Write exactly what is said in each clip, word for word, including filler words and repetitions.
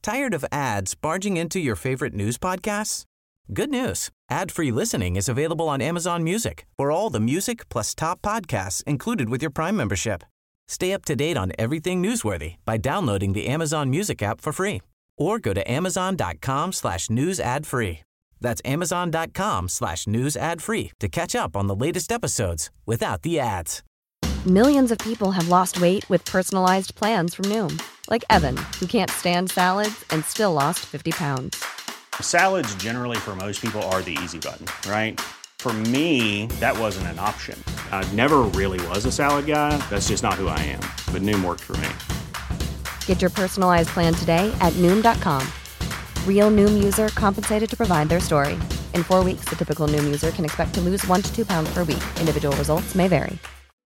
Tired of ads barging into your favorite news podcasts? Good news. Ad-free listening is available on Amazon Music for all the music plus top podcasts included with your Prime membership. Stay up to date on everything newsworthy by downloading the Amazon Music app for free or go to amazon.com slash news ad free. That's amazon.com slash news ad free to catch up on the latest episodes without the ads. Millions of people have lost weight with personalized plans from Noom. Like Evan, who can't stand salads and still lost fifty pounds. Salads generally for most people are the easy button, right? For me, that wasn't an option. I never really was a salad guy. That's just not who I am. But Noom worked for me. Get your personalized plan today at Noom dot com. Real Noom user compensated to provide their story. In four weeks, the typical Noom user can expect to lose one to two pounds per week. Individual results may vary.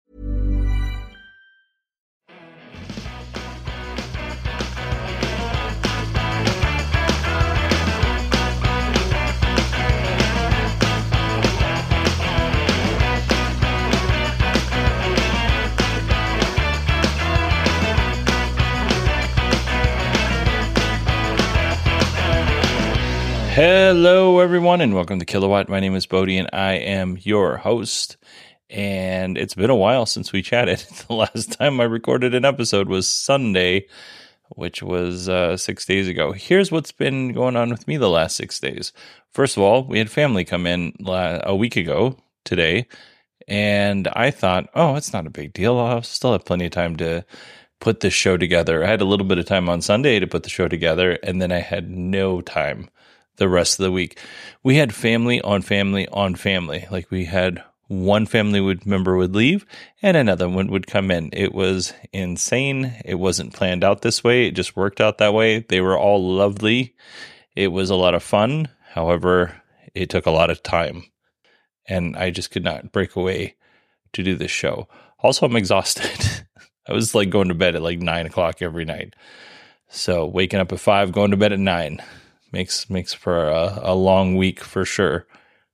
Hello, everyone, and welcome to Kilowatt. My name is Bodie, and I am your host. And it's been a while since we chatted. The last time I recorded an episode was Sunday, which was uh, six days ago. Here's what's been going on with me the last six days. First of all, we had family come in la- a week ago today, and I thought, oh, it's not a big deal. I'll still have plenty of time to put this show together. I had a little bit of time on Sunday to put the show together, and then I had no time the rest of the week. We had family on family on family. Like we had one family would member would leave and another one would come in. It was insane. It wasn't planned out this way. It just worked out that way. They were all lovely. It was a lot of fun. However, it took a lot of time and I just could not break away to do this show. Also, I'm exhausted. I was like going to bed at like nine o'clock every night. So waking up at five, going to bed at nine. Makes makes for a, a long week for sure.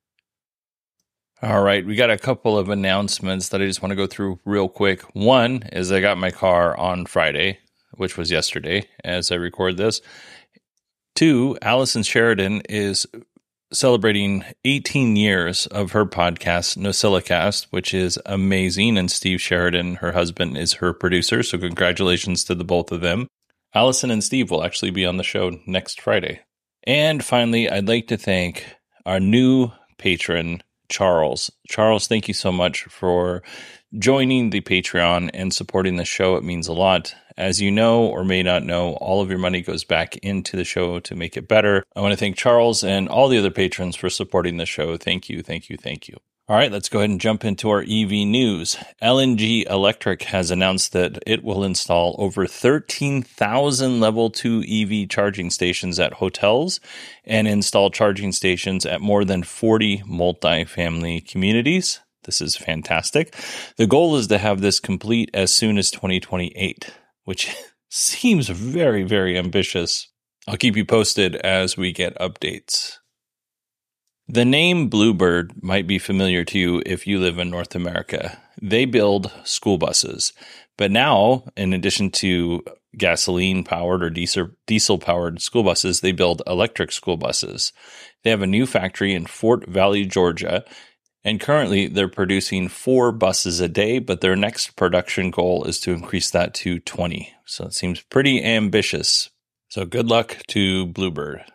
All right, we got a couple of announcements that I just want to go through real quick. One is I got my car on Friday, which was yesterday as I record this. Two, Allison Sheridan is celebrating eighteen years of her podcast, NosillaCast, which is amazing. And Steve Sheridan, her husband, is her producer. So congratulations to the both of them. Allison and Steve will actually be on the show next Friday. And finally, I'd like to thank our new patron, Charles. Charles, thank you so much for joining the Patreon and supporting the show. It means a lot. As you know or may not know, all of your money goes back into the show to make it better. I want to thank Charles and all the other patrons for supporting the show. Thank you, thank you, thank you. All right, let's go ahead and jump into our E V news. L N G Electric has announced that it will install over thirteen thousand level two E V charging stations at hotels and install charging stations at more than forty multifamily communities. This is fantastic. The goal is to have this complete as soon as twenty twenty-eight, which seems very, very ambitious. I'll keep you posted as we get updates. The name Blue Bird might be familiar to you if you live in North America. They build school buses. But now, in addition to gasoline-powered or diesel-powered school buses, they build electric school buses. They have a new factory in Fort Valley, Georgia, and currently they're producing four buses a day, but their next production goal is to increase that to twenty. So it seems pretty ambitious. So good luck to Blue Bird.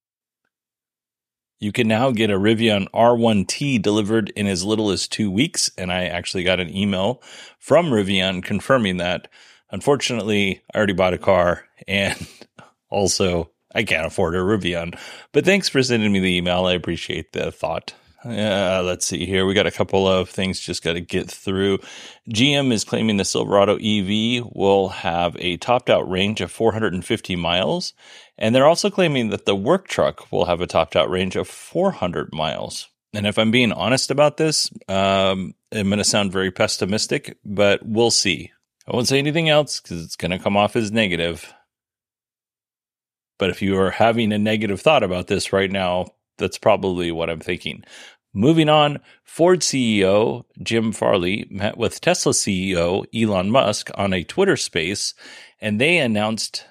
You can now get a Rivian R one T delivered in as little as two weeks, and I actually got an email from Rivian confirming that. Unfortunately, I already bought a car, and also I can't afford a Rivian. But thanks for sending me the email. I appreciate the thought. Uh, let's see here. We got a couple of things just got to get through. G M is claiming the Silverado E V will have a topped-out range of four hundred fifty miles, and they're also claiming that the work truck will have a topped-out range of four hundred miles. And if I'm being honest about this, um, I'm going to sound very pessimistic, but we'll see. I won't say anything else because it's going to come off as negative. But if you are having a negative thought about this right now, that's probably what I'm thinking. Moving on, Ford C E O Jim Farley met with Tesla C E O Elon Musk on a Twitter space, and they announced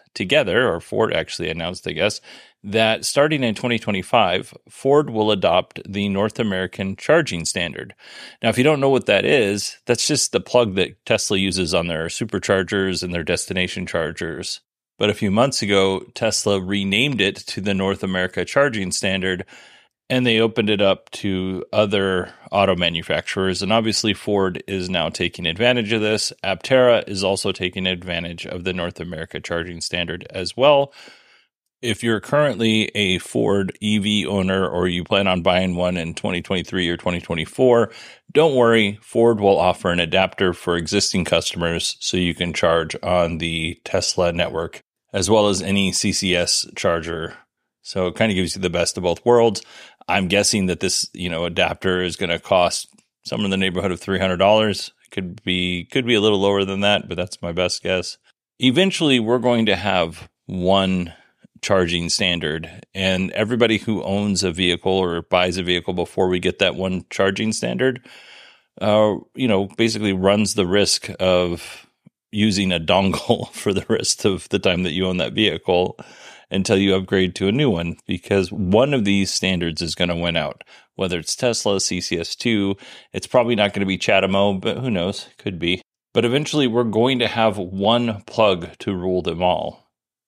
together, or Ford actually announced, I guess, that starting in twenty twenty-five, Ford will adopt the North American Charging Standard. Now, if you don't know what that is, that's just the plug that Tesla uses on their superchargers and their destination chargers. But a few months ago, Tesla renamed it to the North America Charging Standard, and they opened it up to other auto manufacturers. And obviously, Ford is now taking advantage of this. Aptera is also taking advantage of the North America Charging Standard as well. If you're currently a Ford E V owner or you plan on buying one in twenty twenty-three or twenty twenty-four, don't worry. Ford will offer an adapter for existing customers so you can charge on the Tesla network, as well as any C C S charger. So it kind of gives you the best of both worlds. I'm guessing that this, you know, adapter is going to cost somewhere in the neighborhood of three hundred dollars. Could be, could be a little lower than that, but that's my best guess. Eventually, we're going to have one charging standard, and everybody who owns a vehicle or buys a vehicle before we get that one charging standard, uh, you know, basically runs the risk of using a dongle for the rest of the time that you own that vehicle until you upgrade to a new one, because one of these standards is going to win out. Whether it's Tesla, C C S two, it's probably not going to be CHAdeMO, but who knows, could be. But eventually we're going to have one plug to rule them all.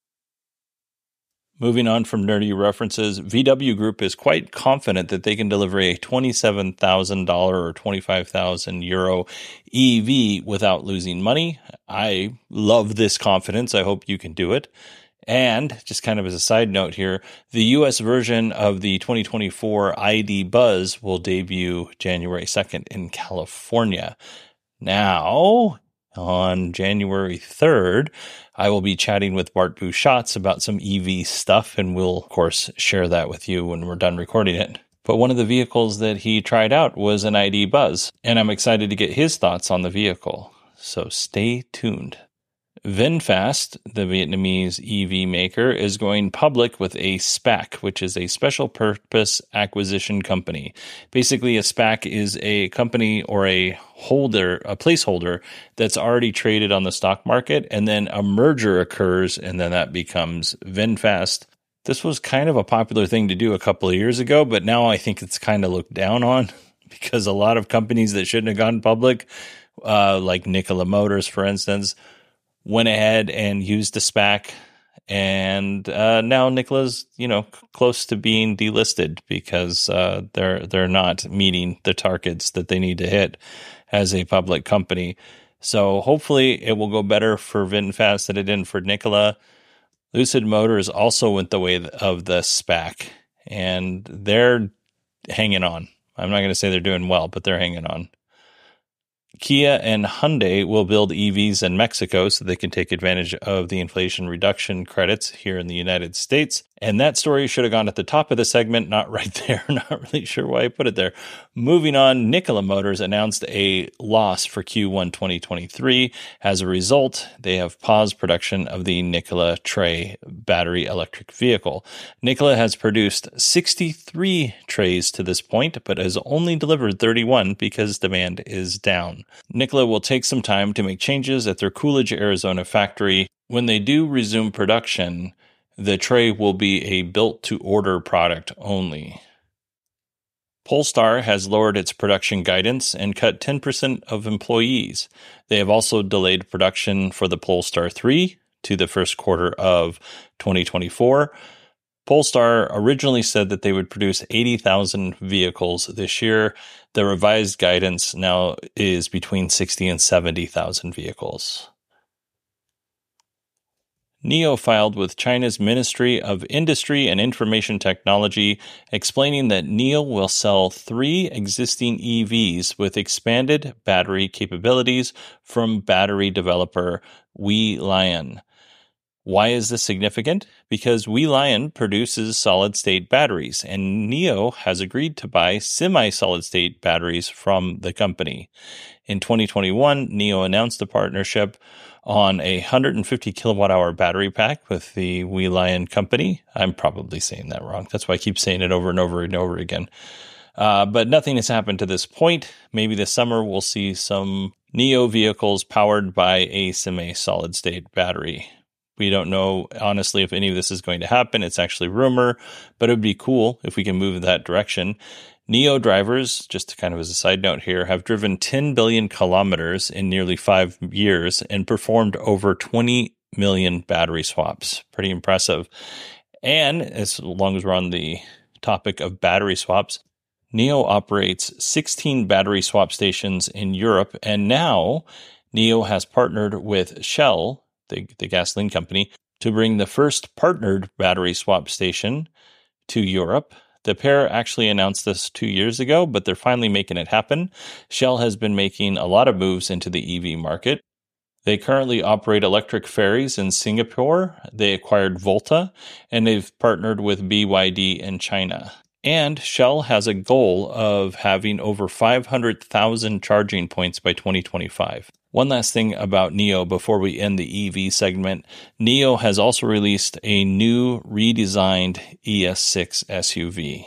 Moving on from nerdy references, V W Group is quite confident that they can deliver a twenty-seven thousand dollars or twenty-five thousand euro E V without losing money. I love this confidence. I hope you can do it. And just kind of as a side note here, the U S version of the twenty twenty-four I D. Buzz will debut January second in California. Now, on January third, I will be chatting with Bart Busschots about some E V stuff, and we'll, of course, share that with you when we're done recording it. But one of the vehicles that he tried out was an I D. Buzz, and I'm excited to get his thoughts on the vehicle. So stay tuned. VinFast, the Vietnamese E V maker, is going public with a SPAC, which is a special purpose acquisition company. Basically, a SPAC is a company or a holder, a placeholder that's already traded on the stock market, and then a merger occurs, and then that becomes VinFast. This was kind of a popular thing to do a couple of years ago, but now I think it's kind of looked down on because a lot of companies that shouldn't have gone public, uh, like Nikola Motors, for instance, went ahead and used a SPAC, and uh, now Nikola's, you know, close to being delisted because uh, they're they're not meeting the targets that they need to hit as a public company. So hopefully it will go better for VinFast than it did for Nikola. Lucid Motors also went the way of the SPAC, and they're hanging on. I'm not going to say they're doing well, but they're hanging on. Kia and Hyundai will build E Vs in Mexico so they can take advantage of the Inflation Reduction credits here in the United States. And that story should have gone at the top of the segment, not right there. Not really sure why I put it there. Moving on, Nikola Motors announced a loss for Q one twenty twenty-three. As a result, they have paused production of the Nikola Tre battery electric vehicle. Nikola has produced sixty-three Tres to this point, but has only delivered thirty-one because demand is down. Nikola will take some time to make changes at their Coolidge, Arizona factory. When they do resume production, the Tre will be a built-to-order product only. Polestar has lowered its production guidance and cut ten percent of employees. They have also delayed production for the Polestar three to the first quarter of twenty twenty-four. Polestar originally said that they would produce eighty thousand vehicles this year. The revised guidance now is between sixty and seventy thousand vehicles. N I O filed with China's Ministry of Industry and Information Technology, explaining that N I O will sell three existing E Vs with expanded battery capabilities from battery developer WeLion. Why is this significant? Because WeLion produces solid-state batteries, and N I O has agreed to buy semi-solid-state batteries from the company. In twenty twenty-one, N I O announced a partnership on a one hundred fifty kilowatt hour battery pack with the WeLion company. I'm probably saying that wrong. That's why I keep saying it over and over and over again. Uh, but nothing has happened to this point. Maybe this summer we'll see some N I O vehicles powered by a semi-solid-state battery. We don't know, honestly, if any of this is going to happen. It's actually rumor, but it would be cool if we can move in that direction. NIO drivers, just kind of as a side note here, have driven ten billion kilometers in nearly five years and performed over twenty million battery swaps. Pretty impressive. And as long as we're on the topic of battery swaps, NIO operates sixteen battery swap stations in Europe, and now NIO has partnered with Shell, the, the gasoline company, to bring the first partnered battery swap station to Europe. The pair actually announced this two years ago, but they're finally making it happen. Shell has been making a lot of moves into the E V market. They currently operate electric ferries in Singapore. They acquired Volta, and they've partnered with B Y D in China. And Shell has a goal of having over five hundred thousand charging points by twenty twenty-five. One last thing about NIO before we end the E V segment. NIO has also released a new redesigned E S six S U V.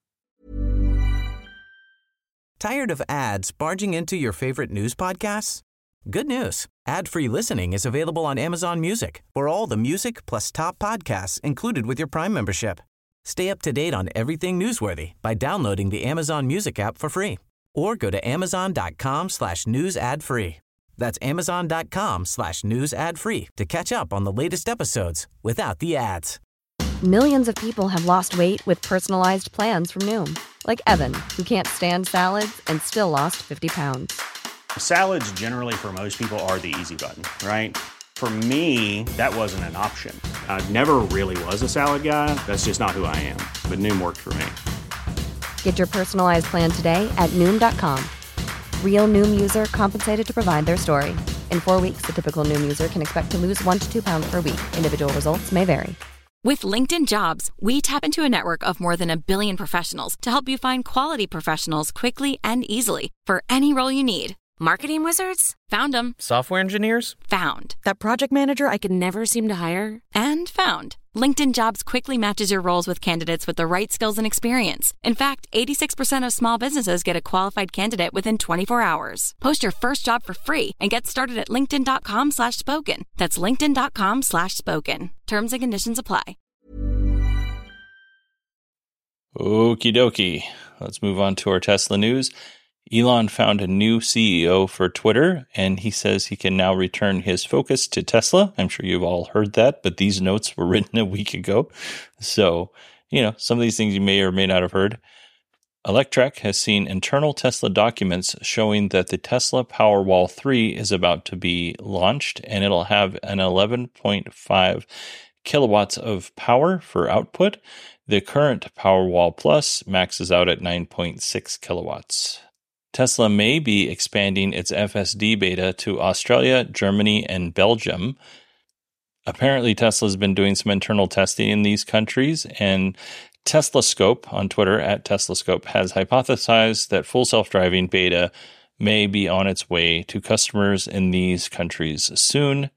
Tired of ads barging into your favorite news podcasts? Good news. Ad-free listening is available on Amazon Music for all the music plus top podcasts included with your Prime membership. Stay up to date on everything newsworthy by downloading the Amazon Music app for free or go to amazon.com slash news ad free. That's amazon.com slash news ad free to catch up on the latest episodes without the ads. Millions of people have lost weight with personalized plans from Noom. Like Evan, who can't stand salads and still lost fifty pounds. Salads generally for most people are the easy button, right? For me, that wasn't an option. I never really was a salad guy. That's just not who I am. But Noom worked for me. Get your personalized plan today at Noom dot com. Real Noom user compensated to provide their story. In four weeks, the typical Noom user can expect to lose one to two pounds per week. Individual results may vary. With LinkedIn Jobs, we tap into a network of more than a billion professionals to help you find quality professionals quickly and easily for any role you need. Marketing wizards? Found them. Software engineers? Found. That project manager I could never seem to hire? And found. LinkedIn Jobs quickly matches your roles with candidates with the right skills and experience. In fact, eighty-six percent of small businesses get a qualified candidate within twenty-four hours. Post your first job for free and get started at linkedin.com slash spoken. That's linkedin.com slash spoken. Terms and conditions apply. Okie dokie. Let's move on to our Tesla news. Elon found a new C E O for Twitter, and he says he can now return his focus to Tesla. I'm sure you've all heard that, but these notes were written a week ago. So, you know, some of these things you may or may not have heard. Electrek has seen internal Tesla documents showing that the Tesla Powerwall three is about to be launched, and it'll have an eleven point five kilowatts of power for output. The current Powerwall Plus maxes out at nine point six kilowatts. Tesla may be expanding its F S D beta to Australia, Germany, and Belgium. Apparently, Tesla's been doing some internal testing in these countries, and TeslaScope on Twitter, at TeslaScope, has hypothesized that full self-driving beta may be on its way to customers in these countries soon.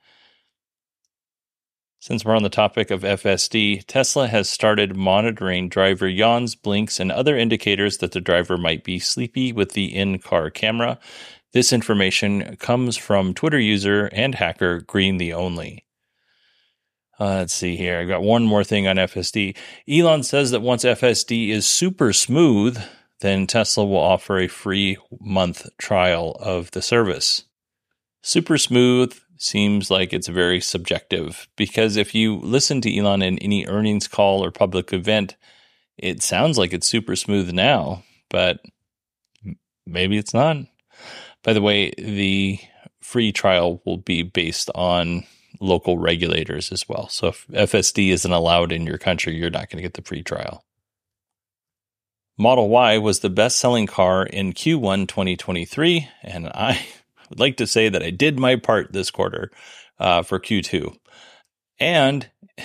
Since we're on the topic of F S D, Tesla has started monitoring driver yawns, blinks, and other indicators that the driver might be sleepy with the in-car camera. This information comes from Twitter user and hacker Green the Only. Uh, let's see here. I got one more thing on F S D. Elon says that once F S D is super smooth, then Tesla will offer a free month trial of the service. Super smooth seems like it's very subjective, because if you listen to Elon in any earnings call or public event, it sounds like it's super smooth now, but maybe it's not. By the way, the free trial will be based on local regulators as well. So if F S D isn't allowed in your country, you're not going to get the free trial. Model Y was the best-selling car in Q one twenty twenty-three, and I would like to say that I did my part this quarter uh, for Q two. And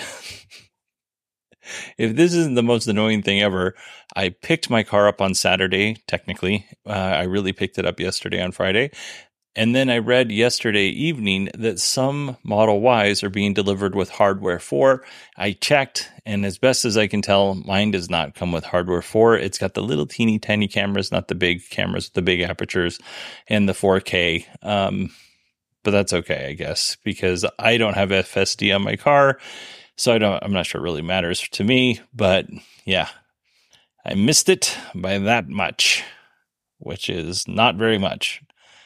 if this isn't the most annoying thing ever, I picked my car up on Saturday, technically. Uh, I really picked it up yesterday on Friday. And then I read yesterday evening that some Model Ys are being delivered with hardware four. I checked, and as best as I can tell, mine does not come with hardware four. It's got the little teeny tiny cameras, not the big cameras with the big apertures, and the four K. Um, but that's okay, I guess, because I don't have F S D on my car, so I don't. I'm not sure it really matters to me. But yeah, I missed it by that much, which is not very much.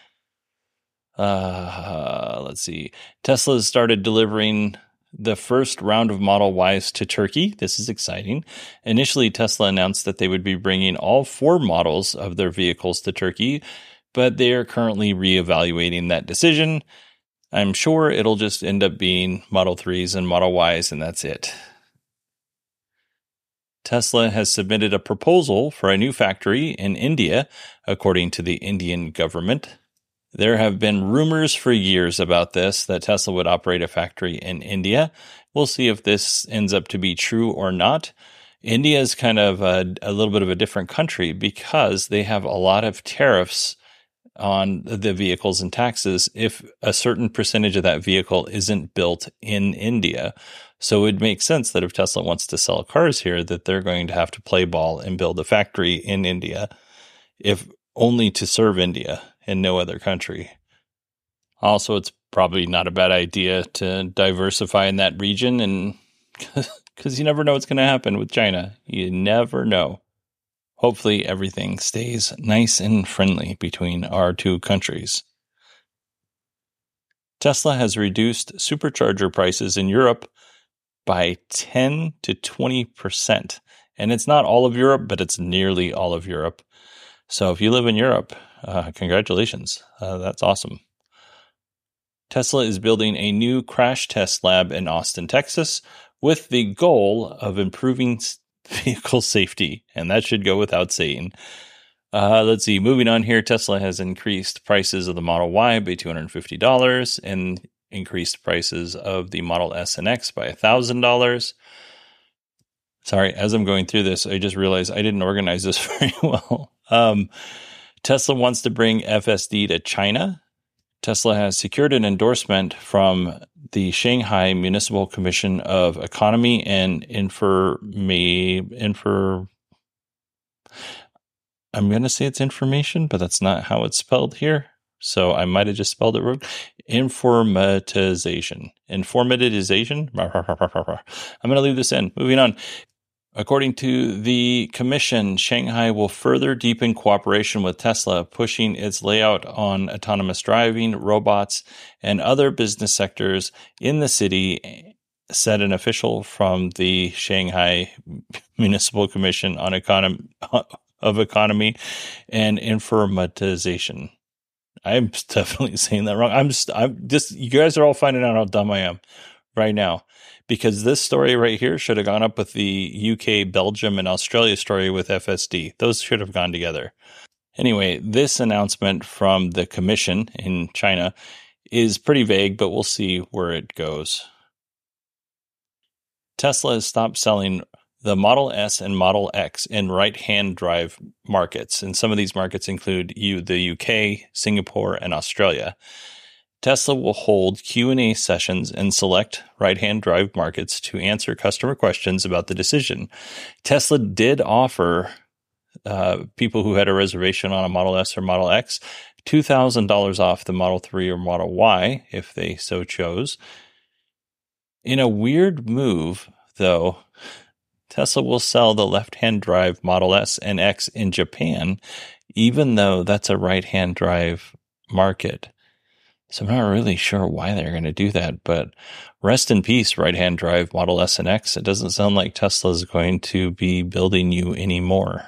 Uh, let's see. Tesla has started delivering the first round of Model Ys to Turkey. This is exciting. Initially, Tesla announced that they would be bringing all four models of their vehicles to Turkey, but they are currently reevaluating that decision. I'm sure it'll just end up being Model threes and Model Ys, and that's it. Tesla has submitted a proposal for a new factory in India, according to the Indian government. There have been rumors for years about this, that Tesla would operate a factory in India. We'll see if this ends up to be true or not. India is kind of a, a little bit of a different country because they have a lot of tariffs on the vehicles and taxes if a certain percentage of that vehicle isn't built in India. So it would make sense that if Tesla wants to sell cars here, that they're going to have to play ball and build a factory in India, if only to serve India and no other country. Also, it's probably not a bad idea to diversify in that region, and because you never know what's going to happen with China. You never know. Hopefully everything stays nice and friendly between our two countries. Tesla has reduced supercharger prices in Europe by ten to twenty percent. And it's not all of Europe, but it's nearly all of Europe. So if you live in Europe, uh, congratulations. Uh, that's awesome. Tesla is building a new crash test lab in Austin, Texas, with the goal of improving vehicle safety, and that should go without saying. Uh, let's see, moving on here, Tesla has increased prices of the Model Y by two hundred fifty dollars and increased prices of the Model S and X by one thousand dollars. Sorry, as I'm going through this, I just realized I didn't organize this very well. Um, Tesla wants to bring F S D to China. Tesla has secured an endorsement from the Shanghai Municipal Commission of Economy and Informa- Infor. I'm going to say it's information, but that's not how it's spelled here. So I might have just spelled it wrong. Informatization. Informatization. I'm going to leave this in. Moving on. According to the commission, Shanghai will further deepen cooperation with Tesla, pushing its layout on autonomous driving, robots, and other business sectors in the city, said an official from the Shanghai Municipal Commission on Economy, of Economy and Informatization. I'm definitely saying that wrong. I'm just, I'm just, you guys are all finding out how dumb I am right now. Because this story right here should have gone up with the U K, Belgium, and Australia story with F S D. Those should have gone together. Anyway, this announcement from the commission in China is pretty vague, but we'll see where it goes. Tesla has stopped selling the Model S and Model X in right-hand drive markets, and some of these markets include U- the U K, Singapore, and Australia. Tesla will hold Q and A sessions in select right-hand drive markets to answer customer questions about the decision. Tesla did offer uh, people who had a reservation on a Model S or Model X two thousand dollars off the Model three or Model Y if they so chose. In a weird move, though, Tesla will sell the left-hand drive Model S and X in Japan, even though that's a right-hand drive market. So I'm not really sure why they're going to do that, but rest in peace, right-hand drive Model S and X. It doesn't sound like Tesla is going to be building you anymore.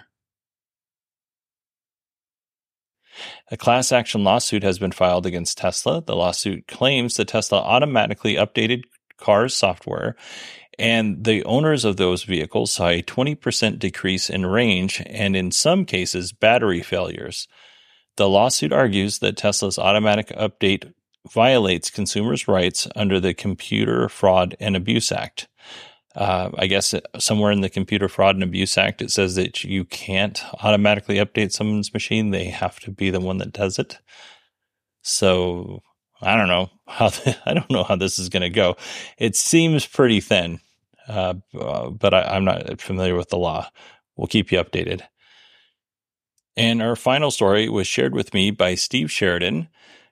A class action lawsuit has been filed against Tesla. The lawsuit claims that Tesla automatically updated cars' software, and the owners of those vehicles saw a twenty percent decrease in range and, in some cases, battery failures. The lawsuit argues that Tesla's automatic update violates consumers' rights under the Computer Fraud and Abuse Act. Uh, I guess somewhere in the Computer Fraud and Abuse Act, it says that you can't automatically update someone's machine. They have to be the one that does it. So I don't know how the, I don't know how this is going to go. It seems pretty thin, uh, but I, I'm not familiar with the law. We'll keep you updated. And our final story was shared with me by Steve Sheridan.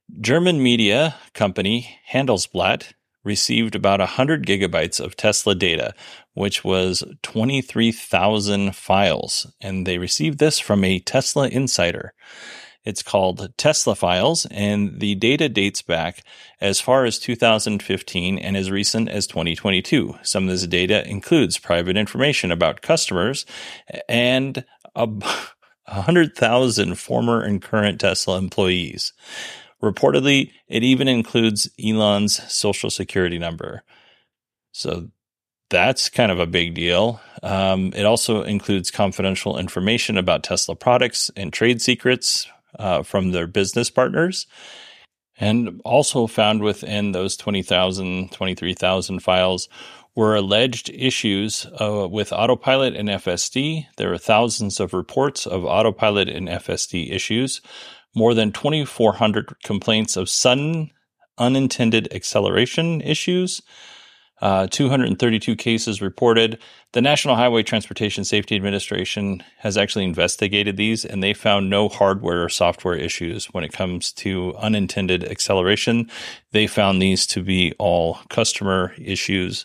German media company Handelsblatt received about one hundred gigabytes of Tesla data, which was twenty-three thousand files. And they received this from a Tesla insider. It's called Tesla Files, and the data dates back as far as two thousand fifteen and as recent as twenty twenty-two. Some of this data includes private information about customers and one hundred thousand former and current Tesla employees. Reportedly, it even includes Elon's social security number. So that's kind of a big deal. Um, it also includes confidential information about Tesla products and trade secrets uh, from their business partners. And also found within those twenty thousand, twenty-three thousand files were alleged issues uh, with Autopilot and F S D. There are thousands of reports of Autopilot and F S D issues. More than twenty-four hundred complaints of sudden, unintended acceleration issues, uh, two hundred thirty-two cases reported. The National Highway Transportation Safety Administration has actually investigated these, and they found no hardware or software issues when it comes to unintended acceleration. They found these to be all customer issues.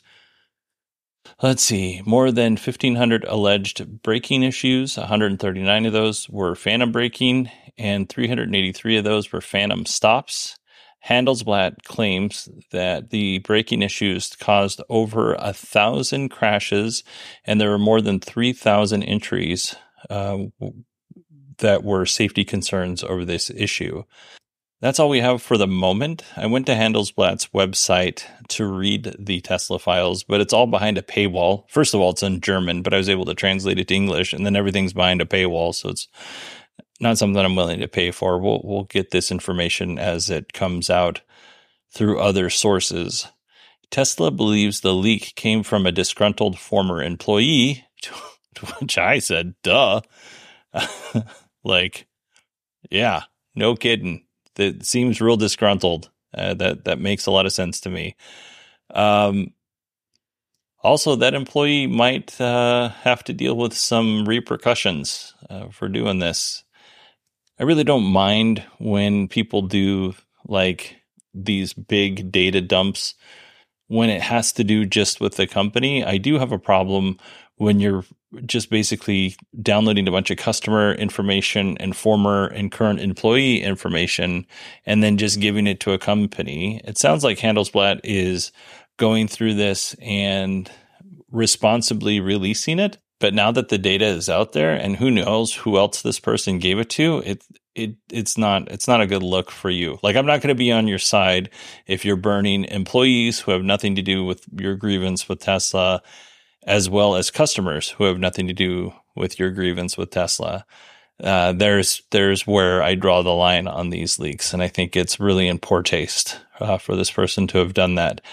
Let's see, more than fifteen hundred alleged braking issues. one hundred thirty-nine of those were phantom braking, and three hundred eighty-three of those were phantom stops. Handelsblatt claims that the braking issues caused over a thousand crashes, and there were more than three thousand entries uh, that were safety concerns over this issue. That's all we have for the moment. I went to Handelsblatt's website to read the Tesla files, but it's all behind a paywall. First of all, it's in German, but I was able to translate it to English, and then everything's behind a paywall, so it's not something I'm willing to pay for. We'll we'll get this information as it comes out through other sources. Tesla believes the leak came from a disgruntled former employee, to which I said, duh. Like, yeah, no kidding. That seems real disgruntled. Uh, that that makes a lot of sense to me. Um, also, that employee might uh, have to deal with some repercussions uh, for doing this. I really don't mind when people do like these big data dumps when it has to do just with the company. I do have a problem when you're just basically downloading a bunch of customer information and former and current employee information and then just giving it to a company. It sounds like Handelsblatt is going through this and responsibly releasing it. But now that the data is out there, and who knows who else this person gave it to, it it it's not it's not a good look for you. Like, I'm not going to be on your side if you're burning employees who have nothing to do with your grievance with Tesla, as well as customers who have nothing to do with your grievance with Tesla. Uh, there's there's where I draw the line on these leaks, and I think it's really in poor taste uh, for this person to have done that.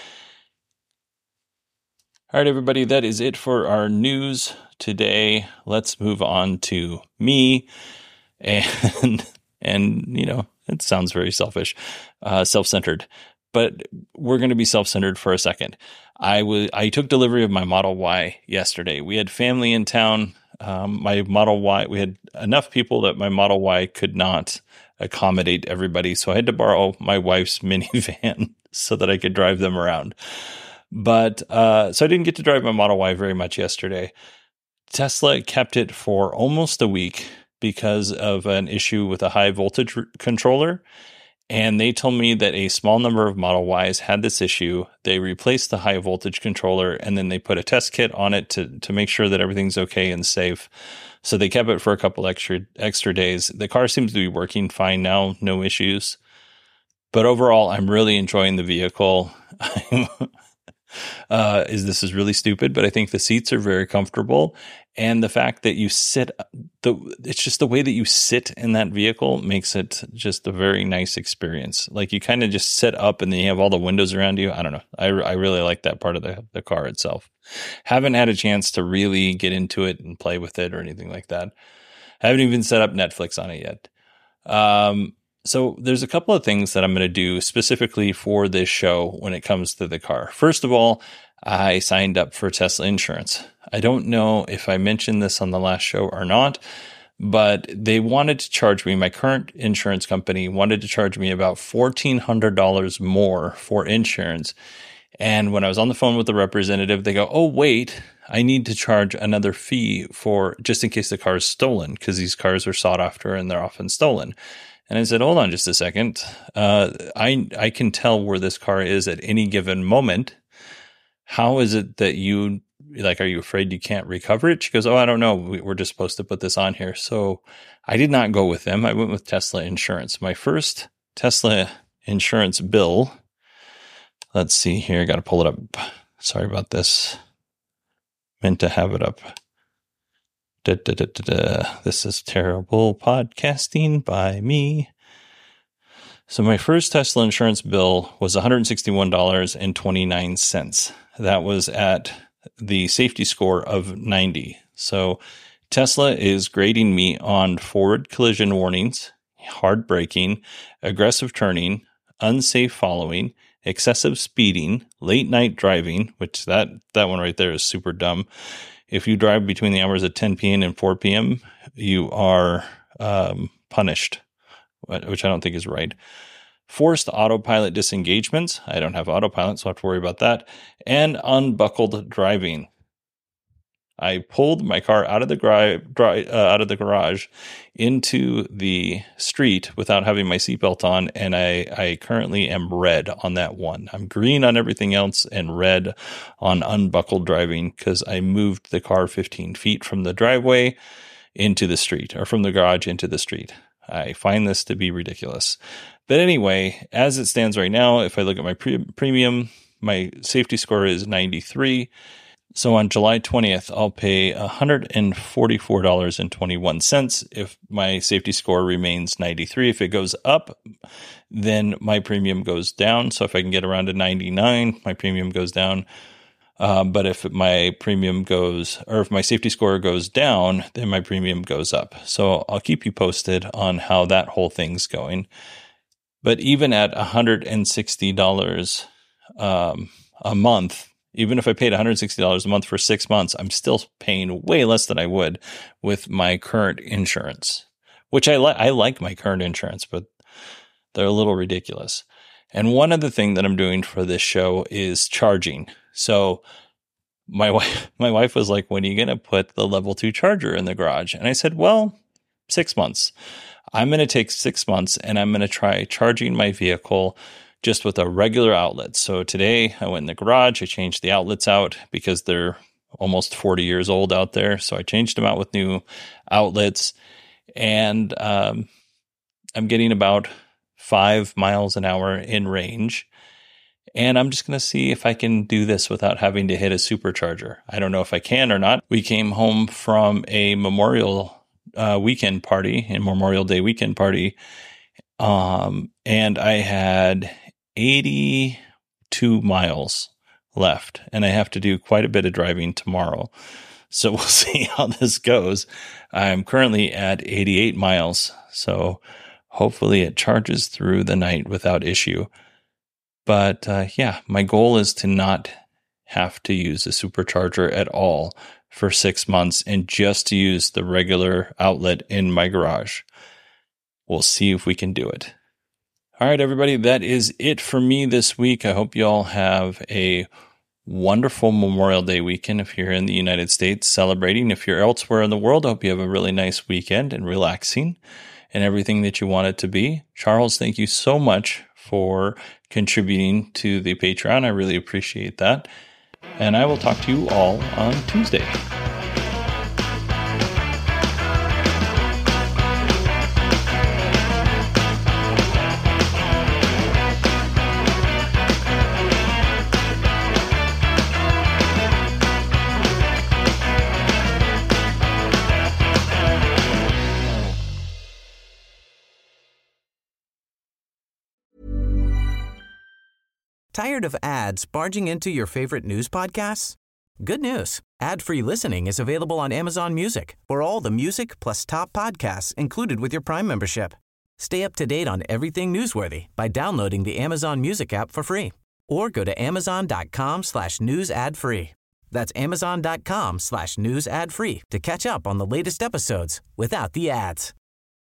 All right, everybody, that is it for our news today. Let's move on to me. And, and you know, it sounds very selfish, uh, self-centered, but we're going to be self-centered for a second. I w- I took delivery of my Model Y yesterday. We had family in town. Um, my Model Y, we had enough people that my Model Y could not accommodate everybody. So I had to borrow my wife's minivan so that I could drive them around. But uh, so I didn't get to drive my Model Y very much yesterday. Tesla kept it for almost a week because of an issue with a high voltage r- controller. And they told me that a small number of Model Ys had this issue. They replaced the high voltage controller, and then they put a test kit on it to, to make sure that everything's okay and safe. So they kept it for a couple extra extra days. The car seems to be working fine now, no issues. But overall, I'm really enjoying the vehicle. Uh, is this is really stupid, but I think the seats are very comfortable, and the fact that you sit, the it's just the way that you sit in that vehicle makes it just a very nice experience. Like, you kind of just sit up, and then you have all the windows around you. I don't know. I I really like that part of the the car itself. Haven't had a chance to really get into it and play with it or anything like that. Haven't even set up Netflix on it yet. Um. So there's a couple of things that I'm going to do specifically for this show when it comes to the car. First of all, I signed up for Tesla insurance. I don't know if I mentioned this on the last show or not, but they wanted to charge me, my current insurance company wanted to charge me about fourteen hundred dollars more for insurance. And when I was on the phone with the representative, they go, oh, wait, I need to charge another fee for just in case the car is stolen, because these cars are sought after and they're often stolen. And I said, hold on just a second. Uh, I I can tell where this car is at any given moment. How is it that you, like, are you afraid you can't recover it? She goes, oh, I don't know. We, we're just supposed to put this on here. So I did not go with them. I went with Tesla Insurance. My first Tesla insurance bill, let's see here. Got to pull it up. Sorry about this. Meant to have it up. Da, da, da, da, da. This is terrible podcasting by me. So my first Tesla insurance bill was one hundred sixty-one dollars and twenty-nine cents. That was at the safety score of ninety. So Tesla is grading me on forward collision warnings, hard braking, aggressive turning, unsafe following, excessive speeding, late night driving, which that, that one right there is super dumb. If you drive between the hours of ten p.m. and four p.m., you are um, punished, which I don't think is right. Forced autopilot disengagements. I don't have autopilot, so I have to worry about that. And unbuckled driving. I pulled my car out of the gra- dry, uh, out of the garage into the street without having my seatbelt on, and I, I currently am red on that one. I'm green on everything else and red on unbuckled driving because I moved the car fifteen feet from the driveway into the street, or from the garage into the street. I find this to be ridiculous. But anyway, as it stands right now, if I look at my pre- premium, my safety score is ninety-three. So on July twentieth, I'll pay one hundred forty-four dollars and twenty-one cents if my safety score remains ninety-three. If it goes up, then my premium goes down. So if I can get around to ninety-nine, my premium goes down. Uh, but if my premium goes, or if my safety score goes down, then my premium goes up. So I'll keep you posted on how that whole thing's going. But even at one hundred sixty dollars um, a month, even if I paid one hundred sixty dollars a month for six months, I'm still paying way less than I would with my current insurance, which I like. I like my current insurance, but they're a little ridiculous. And one other thing that I'm doing for this show is charging. So my wife, my wife was like, when are you going to put the level two charger in the garage? And I said, well, six months. I'm going to take six months and I'm going to try charging my vehicle just with a regular outlet. So today I went in the garage, I changed the outlets out because they're almost forty years old out there. So I changed them out with new outlets, and um, I'm getting about five miles an hour in range. And I'm just going to see if I can do this without having to hit a supercharger. I don't know if I can or not. We came home from a Memorial uh, weekend party, a Memorial Day weekend party, um, and I had eighty-two miles left, and I have to do quite a bit of driving tomorrow. So we'll see how this goes. I'm currently at eighty-eight miles, so hopefully it charges through the night without issue. But uh, yeah, my goal is to not have to use a supercharger at all for six months and just to use the regular outlet in my garage. We'll see if we can do it. All right, everybody, that is it for me this week. I hope you all have a wonderful Memorial Day weekend if you're in the United States celebrating. If you're elsewhere in the world, I hope you have a really nice weekend and relaxing and everything that you want it to be. Charles, thank you so much for contributing to the Patreon. I really appreciate that. And I will talk to you all on Tuesday. Tired of ads barging into your favorite news podcasts? Good news. Ad-free listening is available on Amazon Music for all the music plus top podcasts included with your Prime membership. Stay up to date on everything newsworthy by downloading the Amazon Music app for free or go to amazon.com slash news ad free. That's amazon.com slash news ad free to catch up on the latest episodes without the ads.